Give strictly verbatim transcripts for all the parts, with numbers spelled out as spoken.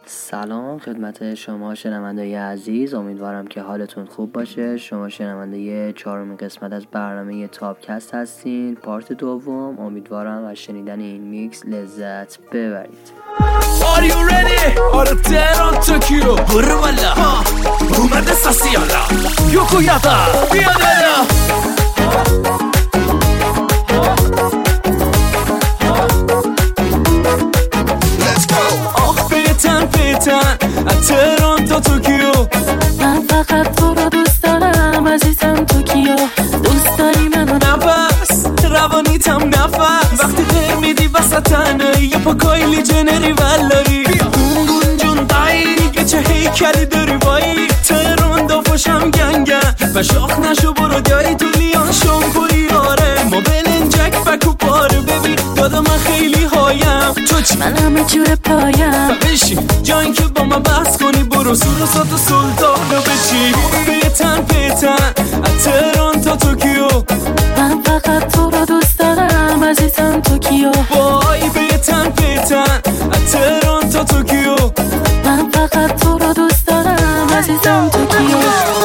سلام خدمت شما شنونده‌های عزیز، امیدوارم که حالتون خوب باشه. شما شنونده چهارمین قسمت از برنامه تاپکست هستین، پارت دوم. امیدوارم از شنیدن این میکس لذت ببرید. Are you ready? آره تهران توکیو برو والا اومده ساسیالا یوکویاتا بیا دادا Let's go آخ پیتن پیتن از تهران تا توکیو من فقط تو رو دوست دارم عزیزم توکیو دوست داری منو نفس روانیتم نفس وقتی غیر میدی وسط تنهایی یا پا کایلی جنری ولایی گون گون جون دایی یه چه هیکلی داری بایی تهران دافاشم گنگن و شاخ نشو برو جایی تو لیان شامپوری آره ما بلنجک بکو پاره ببین دادا من خیلی هایم تو چی؟ من همه جور پایم و بشین جایی که با من بحث کنی برو سورسات و سلطانو بچی پیتن پیتن از تهران تا توکیو من فقط تو رو دوست دارم عزیزم توکیو وای پیتن پیتن از تهران تا توکیو من فقط تو رو دوست دارم عزیزم توکیو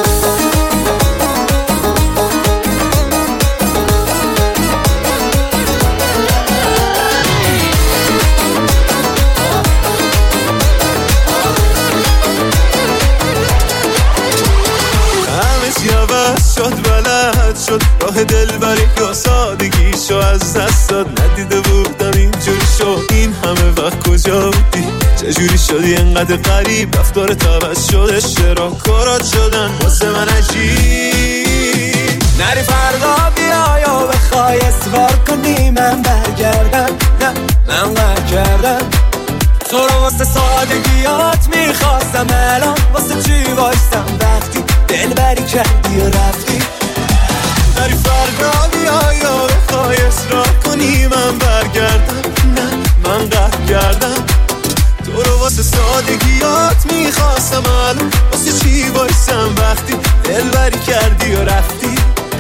شد بلد شد راه دلبری یا سادگیشو از دست داد ندیده بودم اینجوری شد این همه وقت کجا بودی چجوری شدی انقدر غریب رفتار عوض شد اشترا کارات شدن واسه من عجیب نری فردا بیا یا بخوای اصرار کنی من برگردم نه من قهر کردم تو رو واسه سادگیات میخواستم الان واسه چی وایستم وقتی دلبری کردی و رفتی نری فردا بیا یا بخوای اصرار کنی من برگردم نه من قهر کردم تو رو واسه سادگیات میخواستم الان واسه چی وایستم وقتی دلبری کردی و رفتی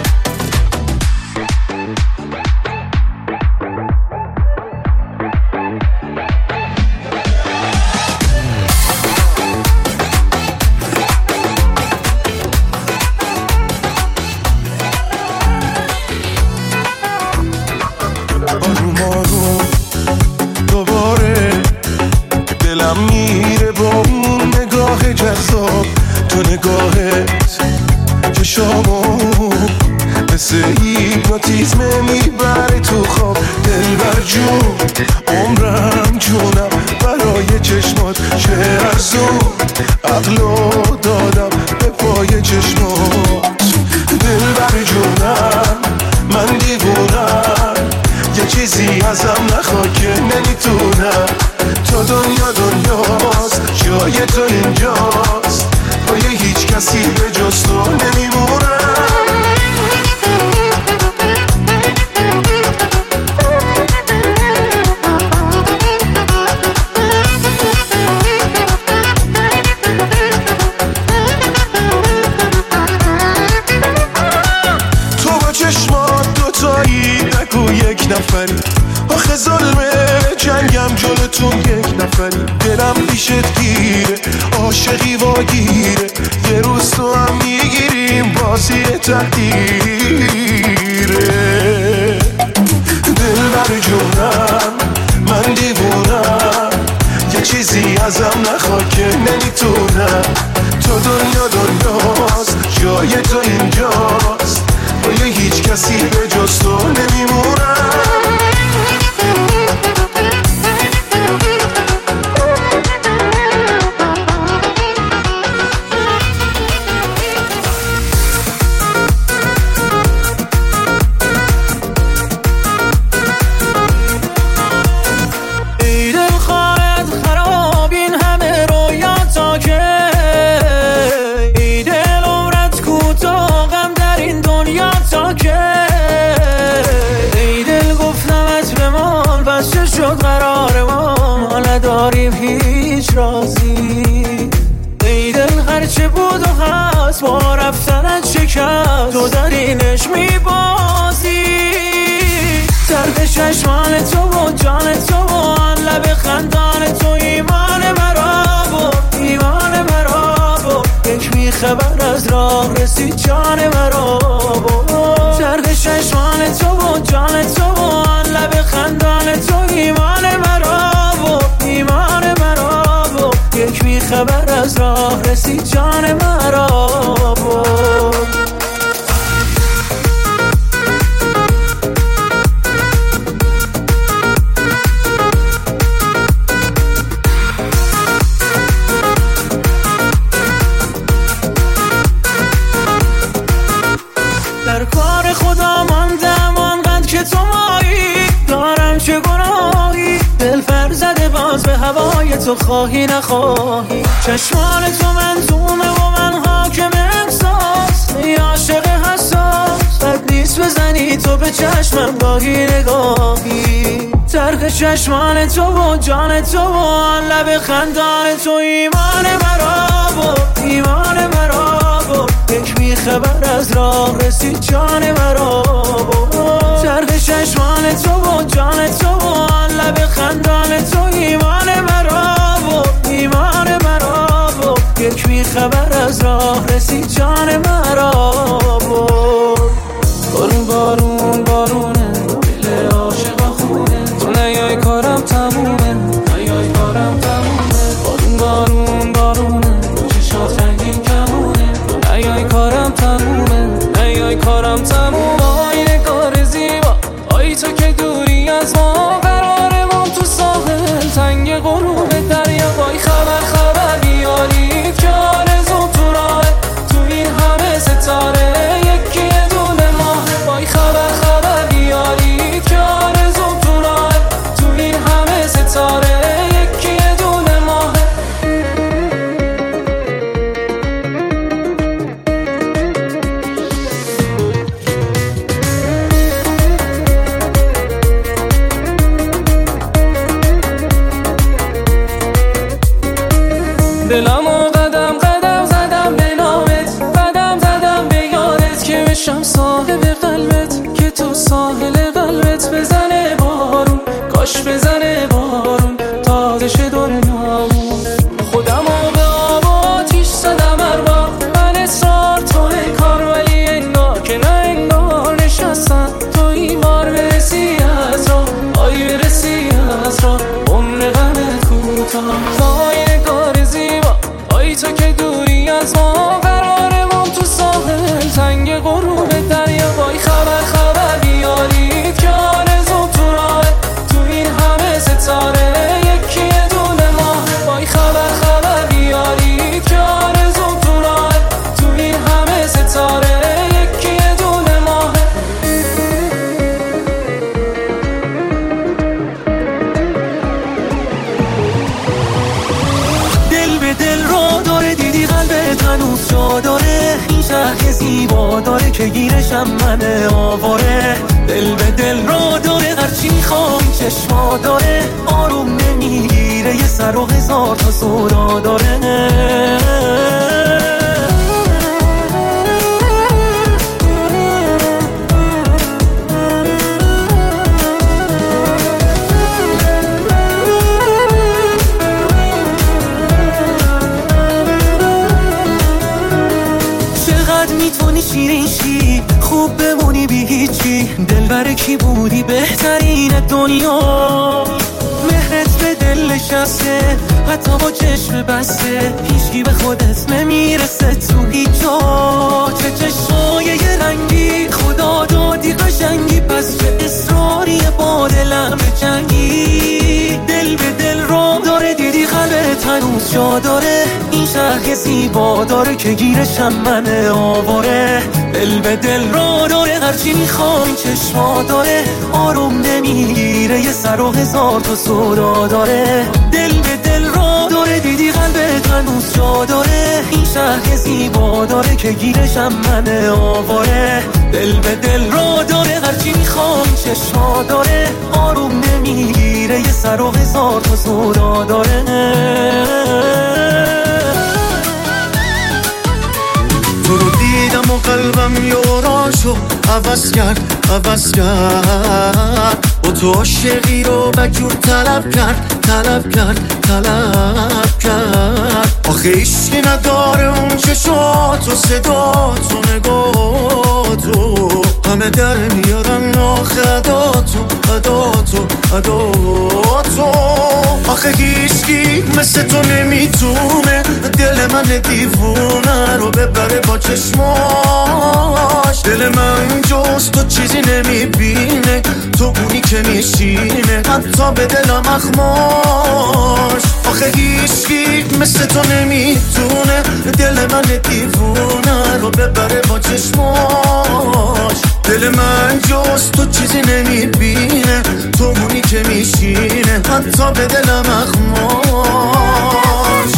میره با اون نگاه جذاب تو نگاهت چشامو مثل هیپنوتیزم میبره تو خواب دلبر جون عمرم جونم برای چشمات چه ارزون عقلو دادم به پای چشمات دلبر جونم من دیوونم یه چیزی ازم نخوا که نمیتونم تو دنیا دنیاست جای تو اینجاست پای هیچ کسی به جز تو نمیمونم تو با چشمات دوتایی نگو یک نفری آخه ظلمه جنگم جلوتون یک نفری دلم پیشت گیره عاشقی واگیره یه روز تو هم میگیریم بازی تقدیره دلبر جونم من دیوونم یه چیزی ازم نخوا که نمیتونم تو دنیا دنیاست جای تو اینجاست با یه هیچ کسی به جز تو نمیمونم هیچ رازی ای دل هرچه بود و هست با رفتنت شکست تو در اینش میبازی درد چشمان تو و جان تو و آن لب خندان تو ایمان مرا رسید جان مرا برد. چرخ چشمان تو بود جان تو بود، لب خندان تو ایمان مرا بود، ایمان مرا بود. یک بی خبر از راه رسید جان مرا بود. در کار خدا ماندم آنقدر که تو مایی، دارم چه گناهی دل فر زده باز به هوای تو، خواهی نخواهی. چشمان تو منظومه و من حاکم احساس، ای عاشق حساس بد نیست بزنی تو به چشمم گاهی نگاهی. چرخ چشمان تو بود جان تو بود، لب خندان تو ایمان مرا بود، ایمان مرا بود. یک بی خبر از راه رسید جان مرا بود. چرخ چشمان تو بود جان تو بود، لب خندان تو ایمان مرا بود، ایمان مرا بود. یک بی خبر از راه رسید جان مرا بود. بارون بارون بارونه دل عاشقا خونه، تو نیای کارم تمومه، نیای کارم تمومه. بارون بارون بارونه چشات رنگین کمونه، تو نیای کارم تمومه، نیای کارم تمومه. آی نگار زیبا آی تو که دوری از ما، قرارمون تو ساحل تنگ غروب دریا. وای خبر خبر بیارید که آرزو تو راه، تو این همه ستاره یکی دونه ماه. وای خبر خبر بیارید که آرزو تو راه، تو این همه ستاره یکی دونه ماه. دلمو قدم قدم زدم به نامت، قدم زدم به یادت که بشم صاحب قلبت، که تو ساحل قلبت بزنه بارون، کاش بزنه بارون تازه شه دنیامون. خودمو به آب و آتیش زدم هر بار، من اصرار توی کار، ولی انگار که نه انگار نشستم تو این بار. برسی از راه آی برسی از راه، عمر غمت کوتاه. وای نگار زیبا آی تو که دوری از ما، قرارمون تو ساحل تنگ غروب دریا. وای خبر خبر بیارید که آرزو تو راه، تو این همه ستاره یکی دونه ماه. وای خبر خبر بیارید که آرزو تو راه، تو این همه ستاره یکی دونه ماه. دل به دل رو داره دیدی قلبت هنوز جا داره، این شهر زیبا داره که گیرشم من آواره. دل به دل رو داره هرچی میخوام چشما داره، آروم نمیگیره یه سر و هزار تا سودا داره. میتونی شیرین شی خوب بمونی بی هیچی، دلبر کی بودی بهترین دنیا. مهرت به دل نشسته حتی با چشم بسته، هیچکی به خودت نمیرسه تو هیچ جا. چه چشمای یه رنگی خدا دادی قشنگی، پس چه اصراری با دلم جنگی. دل به دل رو داره دیدی قلبت هنوز جا داره، این شهر زیبا داره که گیرشم من آواره. دل به دل رو داره هرچی میخوام چشما داره، آروم نمیگیره یه سر و هزار تا سودا داره. دل به دل رو داره دیدی قلبت هنوز جا داره، این شهر زیبا داره که گیرشم من آواره. دل به دل رو داره هرچی میخوام چشما داره، آروم نمیگیره یه سر و هزار تا سودا داره. تو رو دیدم و قلبم یوراشو عوض کرد عوض کرد، با تو عاشقی رو بجور طلب کرد طلب کرد طلب کرد. آخه ایشکی نداره اون چشاتو تو صدا تو نگاه تو همه در میارن آخه ادا تو ادا تو ادا تو آخه هیچکی مثل تو نمیتونه دل من دیوونه رو ببره با چشماش دل من جز تو چیزی نمیبینه تو اونی که میشینه حتی به دلم اخماش آخه هیچکی مثل تو نمیتونه دل من دیوونه رو ببره با چشماش دل من جز تو چیزی نمیبینه تو اونی که میشینه حتی به دلم اخماش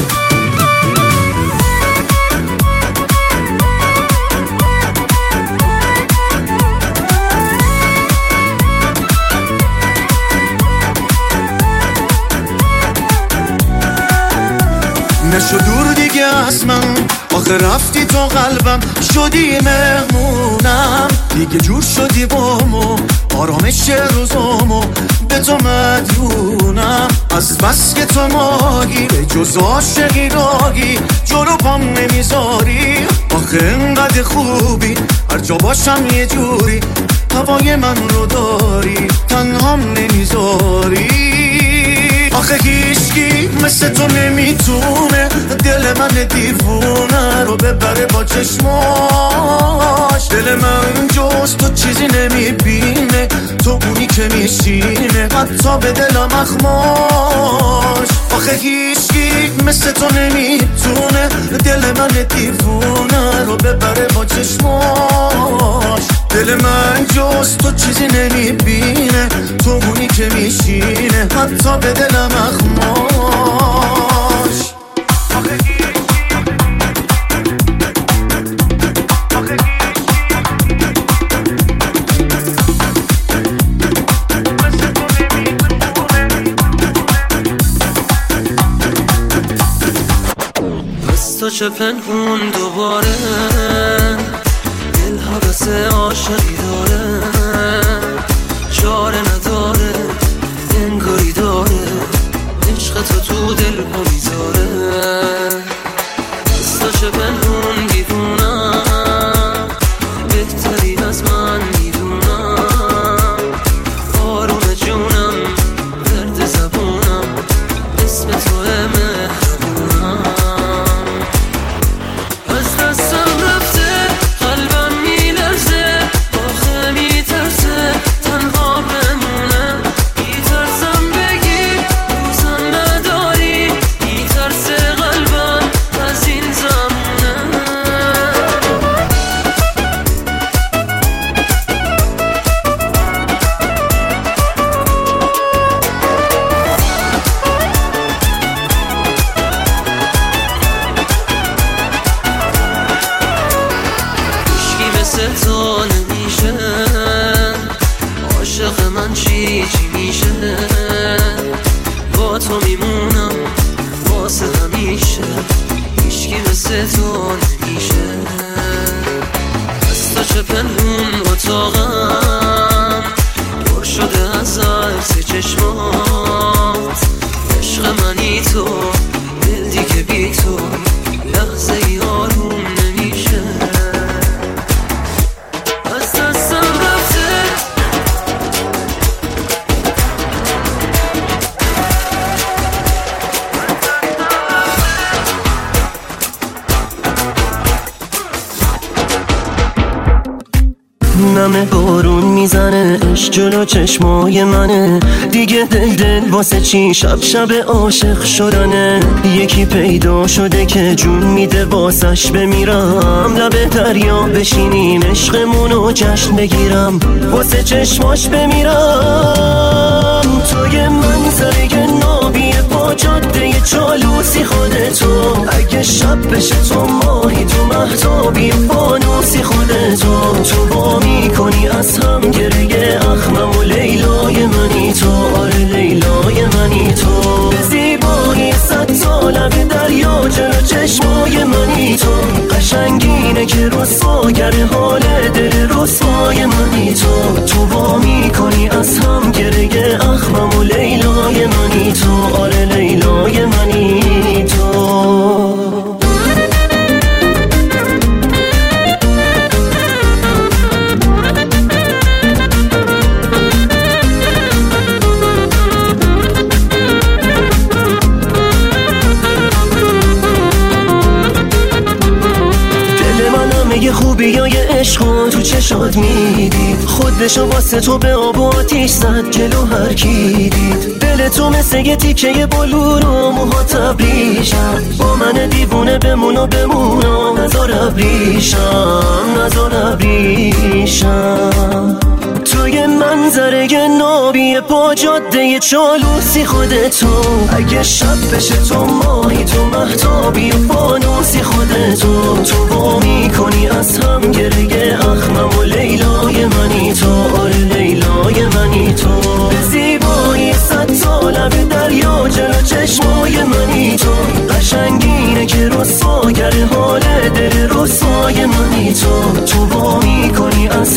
نشو دور دیگه از من آخه رفتی تو قلبم شدی مهمونم دیگه جور شدی بامو آرامش روزامو به تو مدیونم از بس که تو ماهی به جز عاشقی راهی جلو پام نمیذاری آخه انقدر خوبی هر جا باشم یه جوری هوای من رو داری تنهام نمیذاری آخه هیچکی مثل تو نمیتونه دل من دیوونه رو ببره با چشماش دل من جز تو چیزی نمیبینه تو اونی که میشینه حتی به دلم اخماش آخه هیچکی مثل تو نمیتونه دل من دیوونه رو ببره با چشماش دل من جز تو چیزی نمیبینه تو اونی که میشینه حتی به دلم اخماش از تو چه پنهون دوباره دل حوث عاشقی داره چاره نداره انگاری داره عشق تو تو دل ها میذاره از تو چه پنهون دیوونم بهتری از من میدونم آروم جونم درد زبونم اسم تو مهربونم از دستم رفته قلبم میلرزه آخه میترسه تنها بمونم میترسم بگی دوستم نداری میترسه قلبم از این زمونه هیچکی مثل تو نمیشه عاشق من چی چی میشه با تو میمونم واسه همیشه هیچکی مثل تو نمیشه از تو چه پنهون اتاقم پر شده از عکس چشمات عشق منی تو دل دیگه بی تو لحظه ای آروم نمیشه از دستم رفته نمه بارون میزنه عشق جلو چشمای منه دیگه دل دل واسه چی شب شب عاشق شدنه یکی پیدا شده که جون میده واسش بمیرم لب دریا بشینیم عشقمونو جشن بگیرم واسه چشماش بمیرم توی منظره نابی پا جاده چالوسی خودتو اگه شب بشه تو ماهی تو مهتابی فانوسی خودتو تو با میکنی از هم گره اخمم و لیلای منی تو آره لیلای منی تو به زیبایی صد سالم دریا جلو چشمای منی تو قشنگینه که رسواگر حال دل رسوای منی تو تو با میکنی از هم گره اخمم و لیلای منی تو آره لیلای منی تو عشقو تو چشات میدید، خودشو واسه تو به آب و آتیش زد جلو هر کی دید. دل تو مثل یه تیکه بلور و موها تبریشم، با من دیوونه بمون و بمون و نزار ابریشم، نزار ابریشم. توی منظره نابی پا جاده چالوسی خودتو، اگه شب بشه تو ماهی تو مهتابی و فانوسی خودتو. تو با میکنی از هم گریه اخمم و لیلای منی تو، آره لیلای منی تو. به زیبایی صد ساله به دریا جلو چشمای منی تو، قشنگینه که رسوا کرده حال دل رسوای منی تو. تو با میکنی از